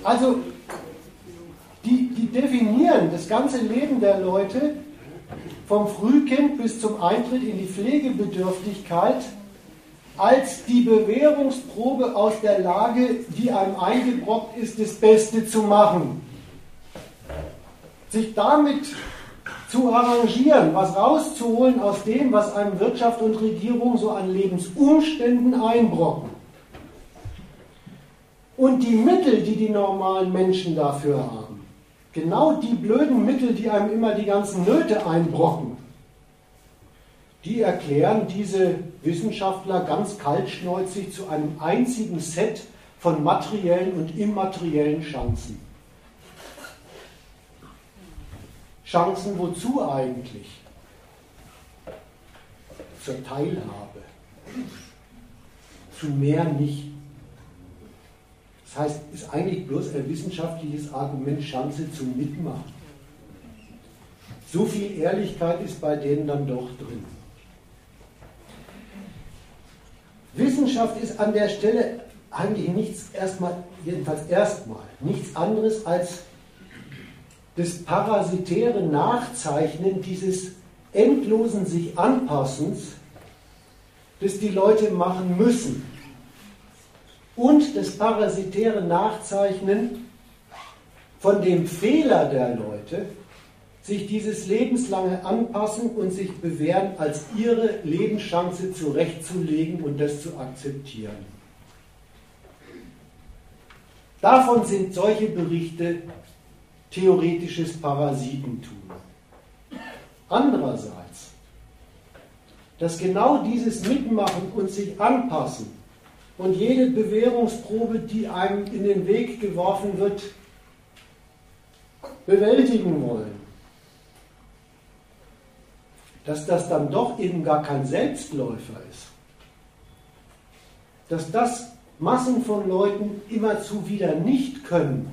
Also, die definieren das ganze Leben der Leute vom Frühkind bis zum Eintritt in die Pflegebedürftigkeit als die Bewährungsprobe aus der Lage, die einem eingebrockt ist, das Beste zu machen. Sich damit zu arrangieren, was rauszuholen aus dem, was einem Wirtschaft und Regierung so an Lebensumständen einbrocken. Und die Mittel, die die normalen Menschen dafür haben, genau die blöden Mittel, die einem immer die ganzen Nöte einbrocken, die erklären diese Wissenschaftler ganz kaltschnäuzig zu einem einzigen Set von materiellen und immateriellen Chancen. Chancen wozu eigentlich? Zur Teilhabe. Zu mehr nicht. Das heißt, ist eigentlich bloß ein wissenschaftliches Argument, Chance zum Mitmachen. So viel Ehrlichkeit ist bei denen dann doch drin. Wissenschaft ist an der Stelle eigentlich jedenfalls erstmal nichts anderes als das parasitäre Nachzeichnen dieses endlosen sich Anpassens, das die Leute machen müssen. Und das parasitäre Nachzeichnen von dem Fehler der Leute, sich dieses lebenslange Anpassen und sich bewähren als ihre Lebenschance zurechtzulegen und das zu akzeptieren. Davon sind solche Berichte theoretisches Parasitentum. Andererseits, dass genau dieses Mitmachen und sich anpassen und jede Bewährungsprobe, die einem in den Weg geworfen wird, bewältigen wollen, dass das dann doch eben gar kein Selbstläufer ist, dass das Massen von Leuten immerzu wieder nicht können,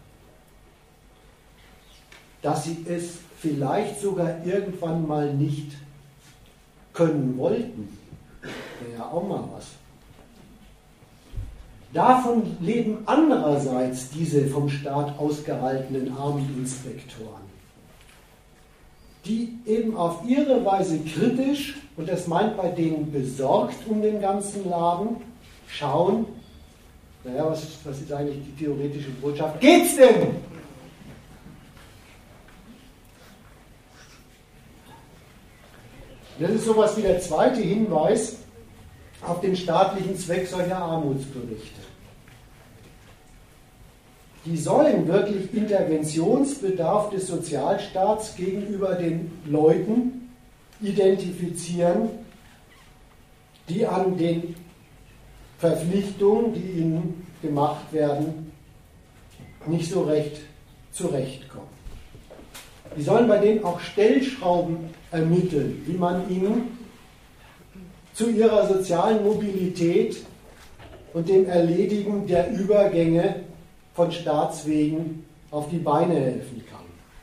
dass sie es vielleicht sogar irgendwann mal nicht können wollten, wäre ja auch mal was. Davon leben andererseits diese vom Staat ausgehaltenen Armeninspektoren, die eben auf ihre Weise kritisch, und das meint bei denen besorgt um den ganzen Laden, schauen, naja, was ist eigentlich die theoretische Botschaft? Geht's denn? Das ist sowas wie der zweite Hinweis auf den staatlichen Zweck solcher Armutsberichte. Die sollen wirklich Interventionsbedarf des Sozialstaats gegenüber den Leuten identifizieren, die an den Verpflichtungen, die ihnen gemacht werden, nicht so recht zurechtkommen. Die sollen bei denen auch Stellschrauben ermitteln, wie man ihnen zu ihrer sozialen Mobilität und dem Erledigen der Übergänge von Staatswegen auf die Beine helfen kann.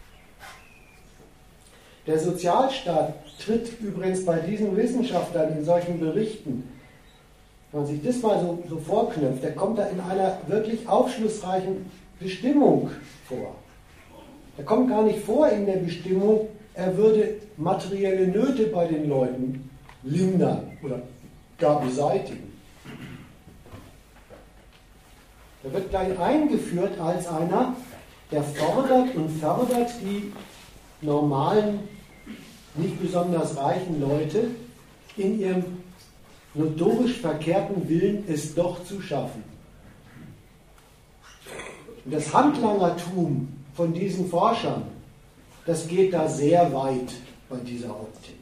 Der Sozialstaat tritt übrigens bei diesen Wissenschaftlern in solchen Berichten, wenn man sich das mal so vorknöpft, der kommt da in einer wirklich aufschlussreichen Bestimmung vor. Er kommt gar nicht vor in der Bestimmung, er würde materielle Nöte bei den Leuten lindern oder gar beseitigen. Er wird gleich eingeführt als einer, der fordert und fördert die normalen, nicht besonders reichen Leute in ihrem notorisch verkehrten Willen, es doch zu schaffen. Und das Handlangertum von diesen Forschern, das geht da sehr weit bei dieser Optik.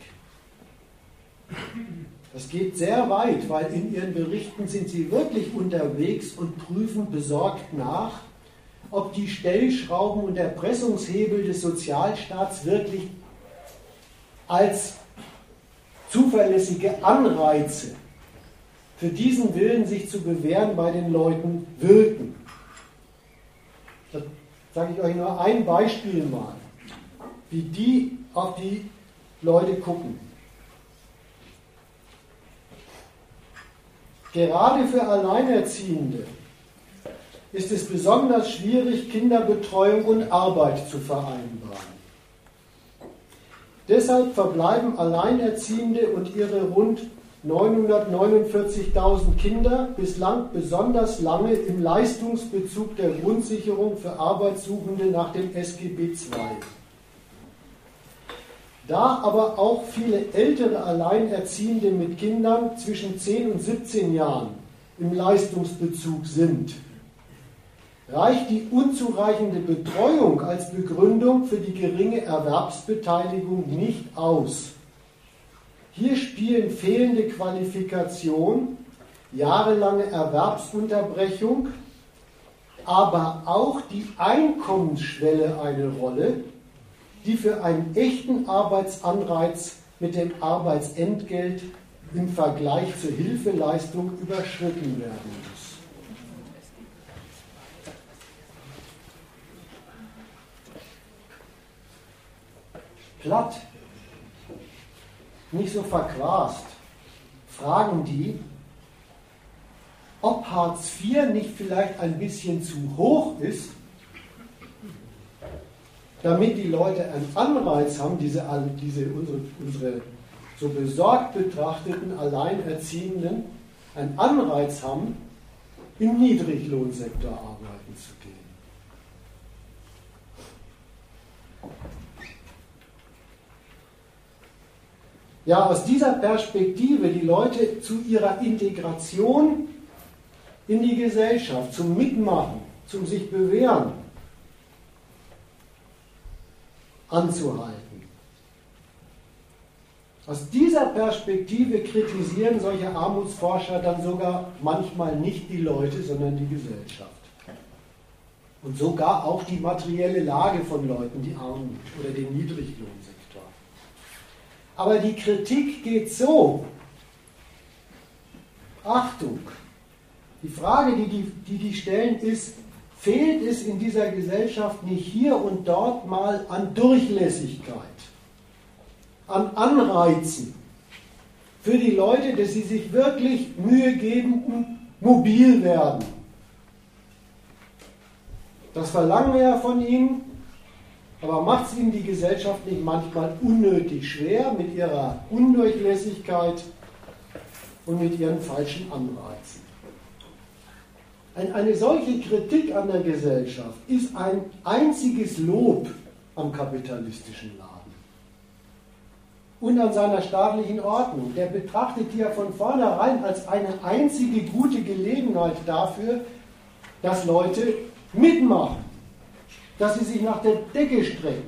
Das geht sehr weit, weil in ihren Berichten sind sie wirklich unterwegs und prüfen besorgt nach, ob die Stellschrauben und Erpressungshebel des Sozialstaats wirklich als zuverlässige Anreize für diesen Willen, sich zu bewähren, bei den Leuten wirken. Da sage ich euch nur ein Beispiel mal, wie die auf die Leute gucken. Gerade für Alleinerziehende ist es besonders schwierig, Kinderbetreuung und Arbeit zu vereinbaren. Deshalb verbleiben Alleinerziehende und ihre rund 949.000 Kinder bislang besonders lange im Leistungsbezug der Grundsicherung für Arbeitssuchende nach dem SGB II. Da aber auch viele ältere Alleinerziehende mit Kindern zwischen 10 und 17 Jahren im Leistungsbezug sind, reicht die unzureichende Betreuung als Begründung für die geringe Erwerbsbeteiligung nicht aus. Hier spielen fehlende Qualifikation, jahrelange Erwerbsunterbrechung, aber auch die Einkommensschwelle eine Rolle, die für einen echten Arbeitsanreiz mit dem Arbeitsentgelt im Vergleich zur Hilfeleistung überschritten werden muss. Platt, nicht so verquast, fragen die, ob Hartz IV nicht vielleicht ein bisschen zu hoch ist, damit die Leute einen Anreiz haben, unsere so besorgt betrachteten Alleinerziehenden, einen Anreiz haben, im Niedriglohnsektor arbeiten zu gehen. Ja, aus dieser Perspektive die Leute zu ihrer Integration in die Gesellschaft, zum Mitmachen, zum sich bewähren, anzuhalten. Aus dieser Perspektive kritisieren solche Armutsforscher dann sogar manchmal nicht die Leute, sondern die Gesellschaft. Und sogar auch die materielle Lage von Leuten, die Armut oder den Niedriglohnsektor. Aber die Kritik geht so. Achtung! Die Frage, die stellen, ist, fehlt es in dieser Gesellschaft nicht hier und dort mal an Durchlässigkeit, an Anreizen für die Leute, dass sie sich wirklich Mühe geben und mobil werden? Das verlangen wir ja von ihnen, aber macht es ihnen die Gesellschaft nicht manchmal unnötig schwer mit ihrer Undurchlässigkeit und mit ihren falschen Anreizen? Eine solche Kritik an der Gesellschaft ist ein einziges Lob am kapitalistischen Laden und an seiner staatlichen Ordnung. Der betrachtet die ja von vornherein als eine einzige gute Gelegenheit dafür, dass Leute mitmachen, dass sie sich nach der Decke strecken.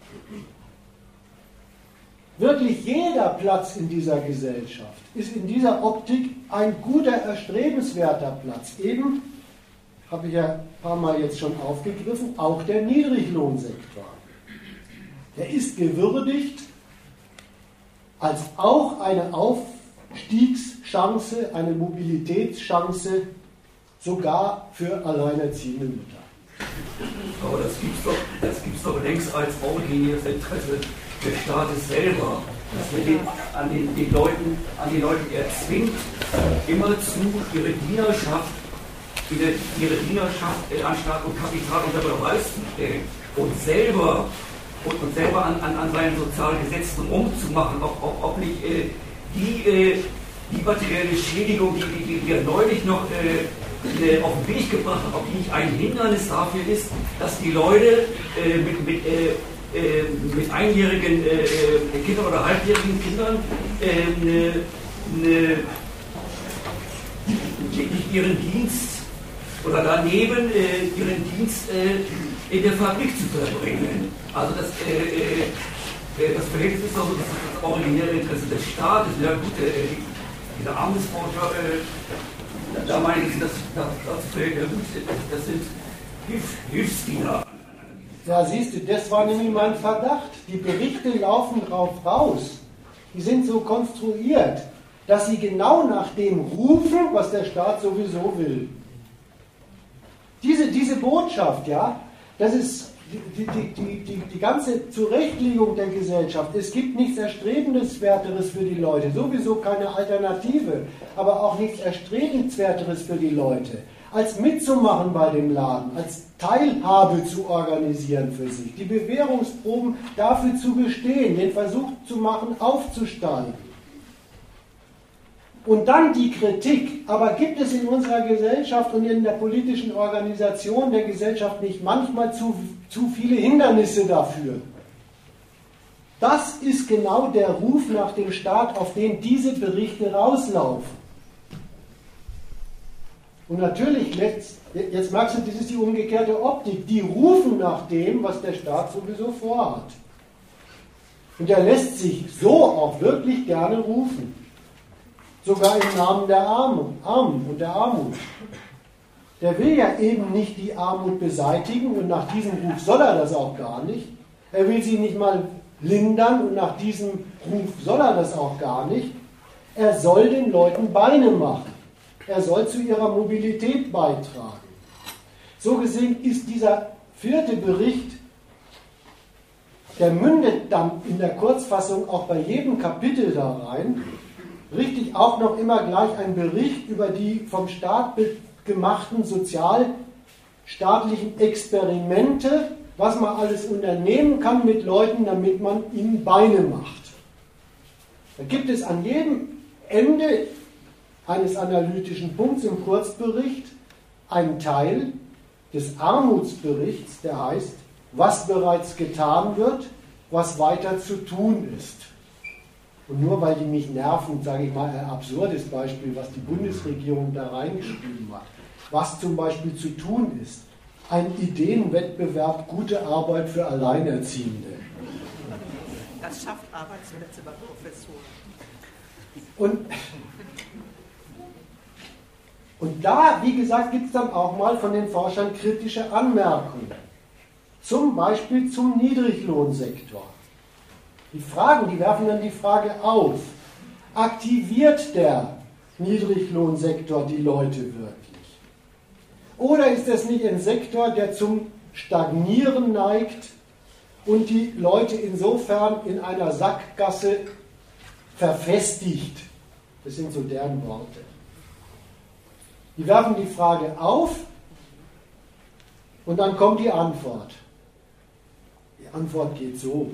Wirklich jeder Platz in dieser Gesellschaft ist in dieser Optik ein guter, erstrebenswerter Platz. Eben, habe ich ja ein paar Mal jetzt schon aufgegriffen, auch der Niedriglohnsektor. Der ist gewürdigt als auch eine Aufstiegschance, eine Mobilitätschance, sogar für alleinerziehende Mütter. Aber das gibt's doch längst als originäres Interesse des Staates selber, dass man an den Leuten erzwingt, immerzu ihre Dienerschaft an Staat und Kapital unter Beweis zu stellen und selber an seinen sozialen Gesetzen rumzumachen, ob nicht die materielle Schädigung, die wir neulich noch auf den Weg gebracht haben, ob die nicht ein Hindernis dafür ist, dass die Leute mit einjährigen Kindern oder halbjährigen Kindern ihren Dienst oder daneben ihren Dienst in der Fabrik zu verbringen. Also das Verhältnis ist also das originäre Interesse des Staates. Ja gut, diese Armutsforscher, da meinen sie, das sind Hilfsdiener. Ja, siehst du, das war nämlich mein Verdacht. Die Berichte laufen drauf raus. Die sind so konstruiert, dass sie genau nach dem rufen, was der Staat sowieso will. Diese Botschaft, ja, das ist die ganze Zurechtlegung der Gesellschaft. Es gibt nichts Erstrebenswerteres für die Leute, sowieso keine Alternative, aber auch nichts Erstrebenswerteres für die Leute, als mitzumachen bei dem Laden, als Teilhabe zu organisieren für sich, die Bewährungsproben dafür zu bestehen, den Versuch zu machen, aufzusteigen. Und dann die Kritik, aber gibt es in unserer Gesellschaft und in der politischen Organisation der Gesellschaft nicht manchmal zu viele Hindernisse dafür? Das ist genau der Ruf nach dem Staat, auf den diese Berichte rauslaufen. Und natürlich, jetzt merkst du, das ist die umgekehrte Optik, die rufen nach dem, was der Staat sowieso vorhat. Und er lässt sich so auch wirklich gerne rufen. Sogar im Namen der Armen und der Armut. Der will ja eben nicht die Armut beseitigen und nach diesem Ruf soll er das auch gar nicht. Er will sie nicht mal lindern und nach diesem Ruf soll er das auch gar nicht. Er soll den Leuten Beine machen. Er soll zu ihrer Mobilität beitragen. So gesehen ist dieser 4. Bericht, der mündet dann in der Kurzfassung auch bei jedem Kapitel da rein, richtig auch noch immer gleich ein Bericht über die vom Staat gemachten sozialstaatlichen Experimente, was man alles unternehmen kann mit Leuten, damit man ihnen Beine macht. Da gibt es an jedem Ende eines analytischen Punkts im Kurzbericht einen Teil des Armutsberichts, der heißt, was bereits getan wird, was weiter zu tun ist. Und nur weil die mich nerven, sage ich mal ein absurdes Beispiel, was die Bundesregierung da reingeschrieben hat. Was zum Beispiel zu tun ist. Ein Ideenwettbewerb, gute Arbeit für Alleinerziehende. Das schafft Arbeitsplätze bei Professoren. Und da, wie gesagt, gibt es dann auch mal von den Forschern kritische Anmerkungen. Zum Beispiel zum Niedriglohnsektor. Die werfen dann die Frage auf, aktiviert der Niedriglohnsektor die Leute wirklich? Oder ist das nicht ein Sektor, der zum Stagnieren neigt und die Leute insofern in einer Sackgasse verfestigt? Das sind so deren Worte. Die werfen die Frage auf und dann kommt die Antwort. Die Antwort geht so.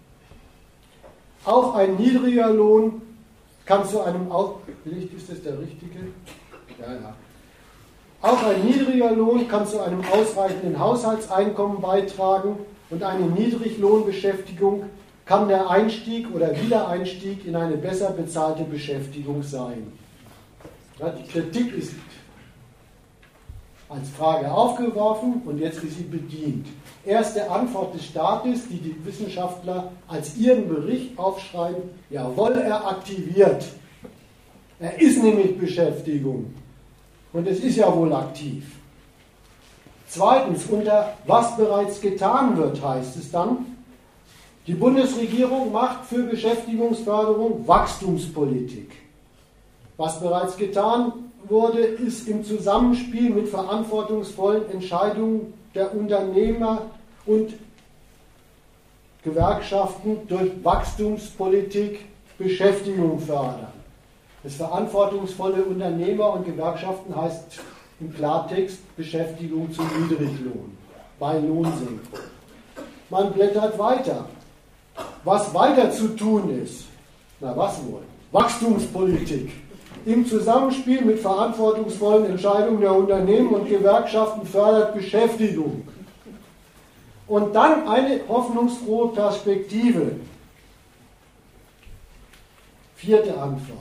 Auch ein niedriger Lohn kann zu einem ist das der richtige? Ja. Auch ein niedriger Lohn kann zu einem ausreichenden Haushaltseinkommen beitragen und eine Niedriglohnbeschäftigung kann der Einstieg oder Wiedereinstieg in eine besser bezahlte Beschäftigung sein. Ja, die Kritik ist als Frage aufgeworfen und jetzt ist sie bedient. Erste Antwort des Staates, die die Wissenschaftler als ihren Bericht aufschreiben, jawohl, er aktiviert. Er ist nämlich Beschäftigung. Und es ist ja wohl aktiv. Zweitens, unter was bereits getan wird, heißt es dann, die Bundesregierung macht für Beschäftigungsförderung Wachstumspolitik. Was bereits getan wurde, ist im Zusammenspiel mit verantwortungsvollen Entscheidungen der Unternehmer und Gewerkschaften durch Wachstumspolitik Beschäftigung fördern. Das verantwortungsvolle Unternehmer und Gewerkschaften heißt im Klartext Beschäftigung zum Niedriglohn, bei Lohnsenkung. Man blättert weiter. Was weiter zu tun ist, na was wohl? Wachstumspolitik. Im Zusammenspiel mit verantwortungsvollen Entscheidungen der Unternehmen und Gewerkschaften fördert Beschäftigung. Und dann eine hoffnungsfrohe Perspektive. 4. Antwort.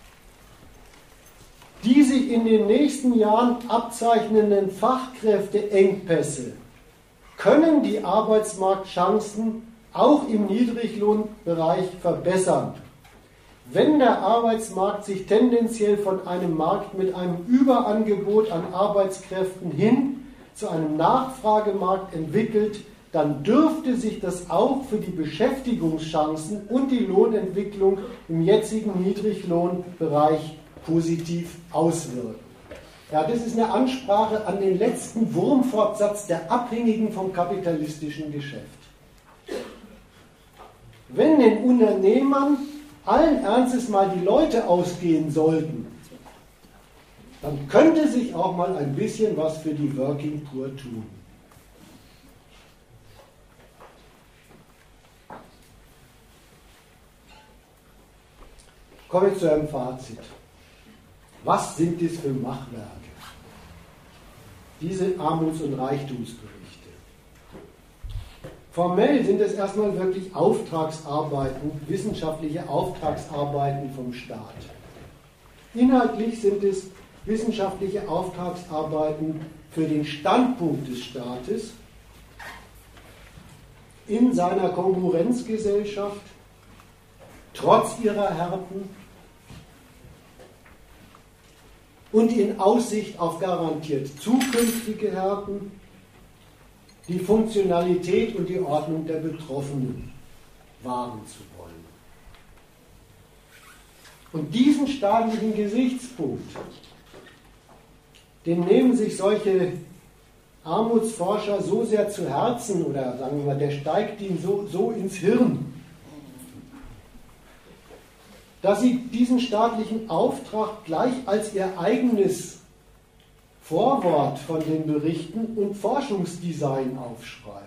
Die sich in den nächsten Jahren abzeichnenden Fachkräfteengpässe können die Arbeitsmarktchancen auch im Niedriglohnbereich verbessern. Wenn der Arbeitsmarkt sich tendenziell von einem Markt mit einem Überangebot an Arbeitskräften hin zu einem Nachfragemarkt entwickelt, dann dürfte sich das auch für die Beschäftigungschancen und die Lohnentwicklung im jetzigen Niedriglohnbereich positiv auswirken. Ja, das ist eine Ansprache an den letzten Wurmfortsatz der Abhängigen vom kapitalistischen Geschäft. Wenn den Unternehmern allen Ernstes mal die Leute ausgehen sollten, dann könnte sich auch mal ein bisschen was für die Working Poor tun. Komme ich zu einem Fazit. Was sind das für Machwerke? Diese Armuts- und Reichtumsberichte. Formell sind es erstmal wirklich Auftragsarbeiten, wissenschaftliche Auftragsarbeiten vom Staat. Inhaltlich sind es wissenschaftliche Auftragsarbeiten für den Standpunkt des Staates in seiner Konkurrenzgesellschaft, trotz ihrer Härten und in Aussicht auf garantiert zukünftige Härten, die Funktionalität und die Ordnung der Betroffenen wahren zu wollen. Und diesen staatlichen Gesichtspunkt, den nehmen sich solche Armutsforscher so sehr zu Herzen, oder sagen wir mal, der steigt ihnen so ins Hirn, dass sie diesen staatlichen Auftrag gleich als ihr eigenes Vorwort von den Berichten und Forschungsdesign aufschreiben.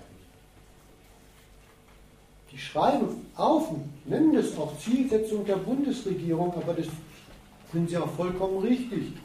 Die schreiben auf, nennen das auch Zielsetzung der Bundesregierung, aber das sind sie auch vollkommen richtig.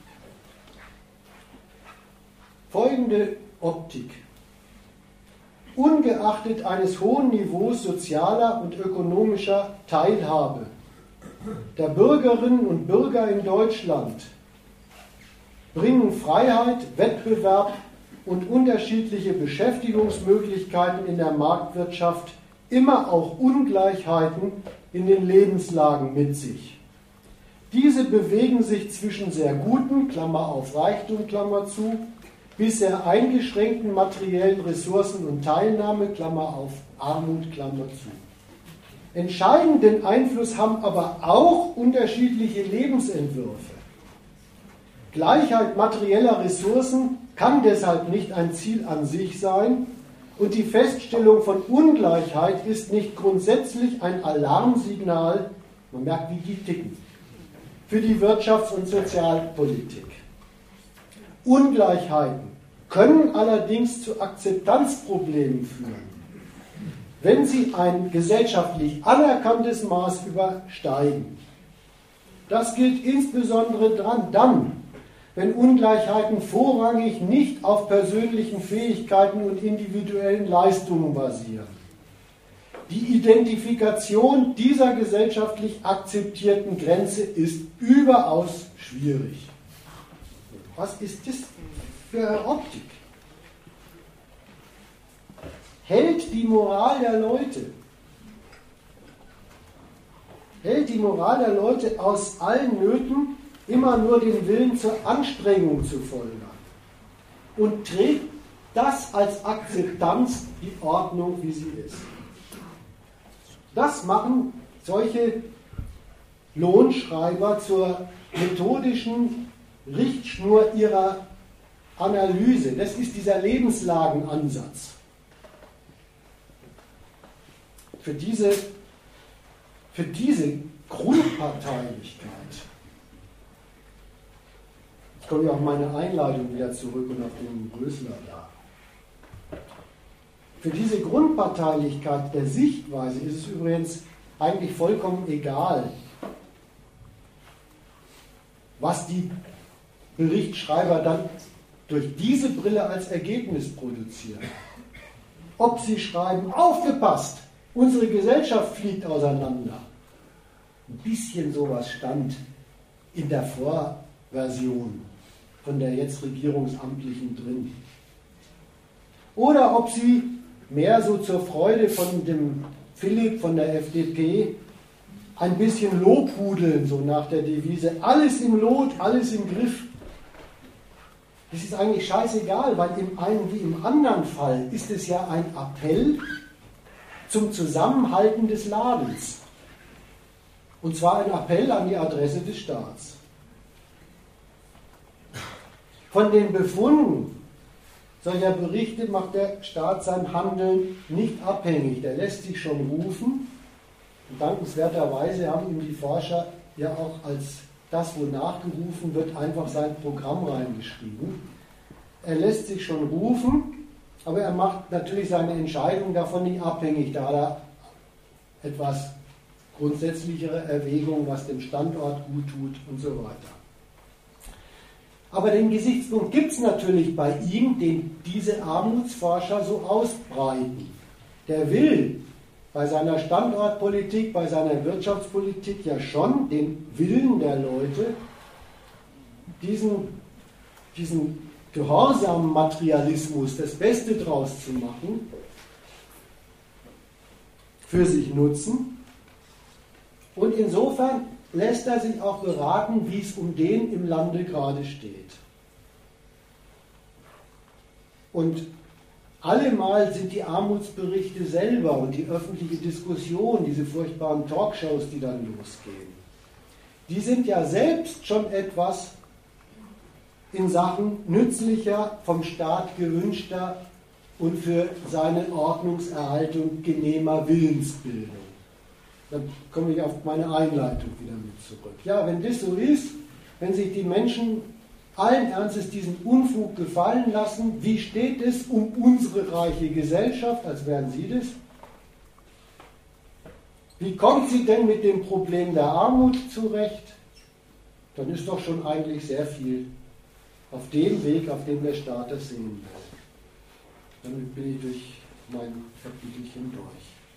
Folgende Optik. Ungeachtet eines hohen Niveaus sozialer und ökonomischer Teilhabe der Bürgerinnen und Bürger in Deutschland bringen Freiheit, Wettbewerb und unterschiedliche Beschäftigungsmöglichkeiten in der Marktwirtschaft immer auch Ungleichheiten in den Lebenslagen mit sich. Diese bewegen sich zwischen sehr guten, Klammer auf Reichtum, Klammer zu, bis sehr eingeschränkten materiellen Ressourcen und Teilnahme, Klammer auf Armut, Klammer zu. Entscheidenden Einfluss haben aber auch unterschiedliche Lebensentwürfe. Gleichheit materieller Ressourcen kann deshalb nicht ein Ziel an sich sein und die Feststellung von Ungleichheit ist nicht grundsätzlich ein Alarmsignal, man merkt, wie die ticken, für die Wirtschafts- und Sozialpolitik. Ungleichheiten können allerdings zu Akzeptanzproblemen führen, wenn sie ein gesellschaftlich anerkanntes Maß übersteigen. Das gilt insbesondere dann, wenn Ungleichheiten vorrangig nicht auf persönlichen Fähigkeiten und individuellen Leistungen basieren. Die Identifikation dieser gesellschaftlich akzeptierten Grenze ist überaus schwierig. Was ist das für eine Optik? Hält die Moral der Leute aus allen Nöten immer nur den Willen zur Anstrengung zu folgern und trägt das als Akzeptanz die Ordnung, wie sie ist. Das machen solche Lohnschreiber zur methodischen Richtschnur ihrer Analyse. Das ist dieser Lebenslagenansatz. Für diese Grundparteilichkeit, jetzt komme ich auf meine Einleitung wieder zurück und auf den Rösler da. Für diese Grundparteilichkeit der Sichtweise ist es übrigens eigentlich vollkommen egal, was die Berichtsschreiber dann durch diese Brille als Ergebnis produzieren. Ob sie schreiben, aufgepasst, unsere Gesellschaft fliegt auseinander. Ein bisschen sowas stand in der Vorversion von der jetzt Regierungsamtlichen drin. Oder ob sie mehr so zur Freude von dem Philipp von der FDP ein bisschen lobhudeln, so nach der Devise, alles im Lot, alles im Griff. Das ist eigentlich scheißegal, weil im einen wie im anderen Fall ist es ja ein Appell zum Zusammenhalten des Ladens. Und zwar ein Appell an die Adresse des Staats. Von den Befunden solcher Berichte macht der Staat sein Handeln nicht abhängig. Der lässt sich schon rufen. Und dankenswerterweise haben ihm die Forscher ja auch als das, wo nachgerufen wird, einfach sein Programm reingeschrieben. Er lässt sich schon rufen, aber er macht natürlich seine Entscheidung davon nicht abhängig, da er etwas grundsätzlichere Erwägungen, was dem Standort gut tut und so weiter. Aber den Gesichtspunkt gibt es natürlich bei ihm, den diese Armutsforscher so ausbreiten. Der will bei seiner Standortpolitik, bei seiner Wirtschaftspolitik ja schon den Willen der Leute, diesen gehorsamen Materialismus, das Beste draus zu machen, für sich nutzen. Und insofern lässt er sich auch beraten, wie es um den im Lande gerade steht. Und allemal sind die Armutsberichte selber und die öffentliche Diskussion, diese furchtbaren Talkshows, die dann losgehen, die sind ja selbst schon etwas in Sachen nützlicher, vom Staat gewünschter und für seine Ordnungserhaltung genehmer Willensbildung. Dann komme ich auf meine Einleitung wieder mit zurück. Ja, wenn das so ist, wenn sich die Menschen allen Ernstes diesen Unfug gefallen lassen, wie steht es um unsere reiche Gesellschaft, als wären sie das? Wie kommt sie denn mit dem Problem der Armut zurecht? Dann ist doch schon eigentlich sehr viel auf dem Weg, auf dem der Staat das sehen will. Damit bin ich durch mein Kapitelchen durch.